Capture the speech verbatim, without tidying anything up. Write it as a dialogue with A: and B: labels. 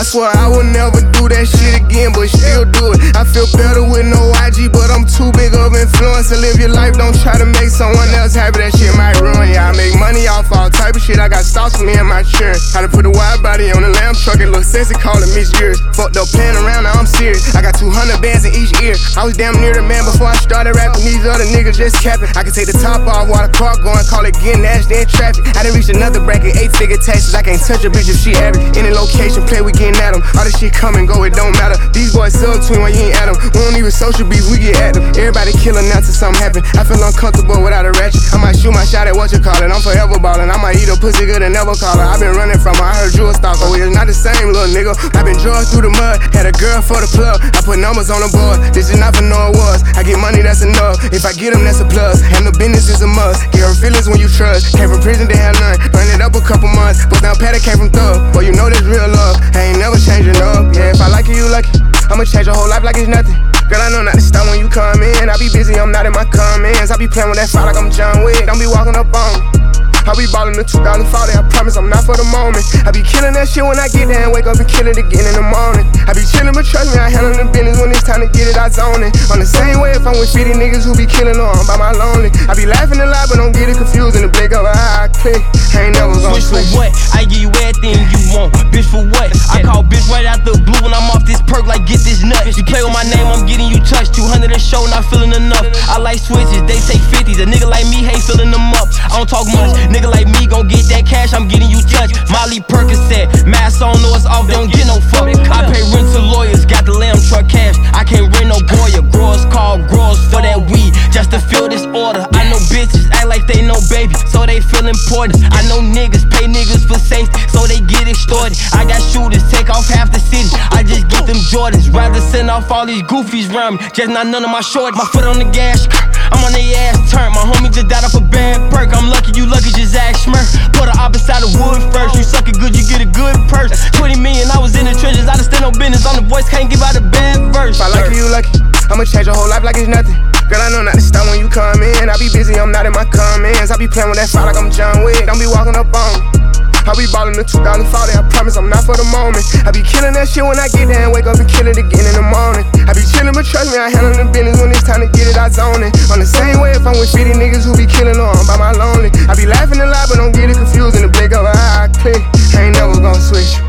A: swear I will never do that shit again, but still do it. I feel better with no I G, but I'm too big of influence to live your life. Don't try to make someone else happy, that shit might ruin ya. I make money off all type of shit. I got stocks for me and my children. How to put a wide body on a lamb truck, it look sexy, call it Miss Years. Fucked up playing around, now I'm serious. I got two hundred bands in each ear. I was damn near the man before I started rapping. These other niggas just capping. I can take the top off while the car going, call it getting nasty in traffic. I done reached another bracket, eight figure taxes. I can't touch a bitch if she average. Any location, play, we getting at them. All this shit come and go, it don't matter. These boys sell between when you ain't at them. We don't even social beef, we get at them. Everybody killing now till something happen. I feel uncomfortable without a ratchet. I might shoot my shot at what you call it. I'm forever ballin'. I might eat a pussy good and never call her. I been running from her, I heard you a stalker. Oh, it's not the same, little nigga. I been drugged through the mud. Had a girl for the plug. I put numbers on the board. This is not for no awards. I get money, that's enough. If I get them, that's a plus. Handle business is a must. Get her feelings when you trust. Came from prison, they had none. Burn it up a couple months. But down Patty came from thug. Boy, you know this real love. I ain't never changing up. Yeah, if I like you, you like it. I'ma change your whole life like it's nothing. Girl, I know not to stop when you come in. I be busy, I'm not in my comments. I be playing with that fire like I'm John Wick. Don't be walking up on me. I be ballin' in two thousand forty, I promise I'm not for the moment. I be killing that shit when I get there and wake up and kill it again in the morning. I be chillin', but trust me, I handle the business when it's time to get it, I zone it. On the same way if I'm with fifty niggas who be killing or I'm by my lonely. I be laughing a lot, but don't get it confused in the blink of an eye, I click. I ain't never gonna switch.
B: Switch for what? I give you everything you want. Bitch for what? I call bitch right out the blue when I'm off this perk like get this nut. You play with my name, I'm getting you touched. two hundred a show, not feeling enough. I like switches, they take fifties. A nigga like me hate filling them up. I don't talk much. Nigga like me gon' get that cash, I'm getting you touched. Molly Percocet, mask on, know it's off, they don't get no fuck. I pay rent to lawyers, got the lamb truck cash. I can't rent no Goya. Growers call growers for that weed, just to fill this order. I know bitches act like they know baby, so they feel important. I know niggas pay niggas for safety, so they get extorted. I got shooters, take off half the city. I just get them Jordans, rather send off all these goofies round me, just not none of my shorties. My foot on the gas, I'm on their ass turn. My homie just died off a bad perk. I'm lucky, you lucky, just ask Smurf. Put her up inside the wood first. You suck it good, you get a good purse. twenty million, I was in the trenches. I done stand no business on the voice, can't give out a bad verse.
A: If I like you, you lucky. I'ma change your whole life like it's nothing. Girl, I know not to stop when you come in. I be busy, I'm not in my comments. I be playing with that fire like I'm John Wick. Don't be walking up on me. I be ballin' in two thousand forty, I promise I'm not for the moment. I be killing that shit when I get there and wake up and kill it again in the morning. I be chillin', but trust me, I handle the business when it's time to get it, I zone it. On the same way if I'm with fifty niggas who be killing or I'm by my lonely. I be laughing a lot, but don't get it confused in the blink of an eye, I click. I ain't never gonna switch.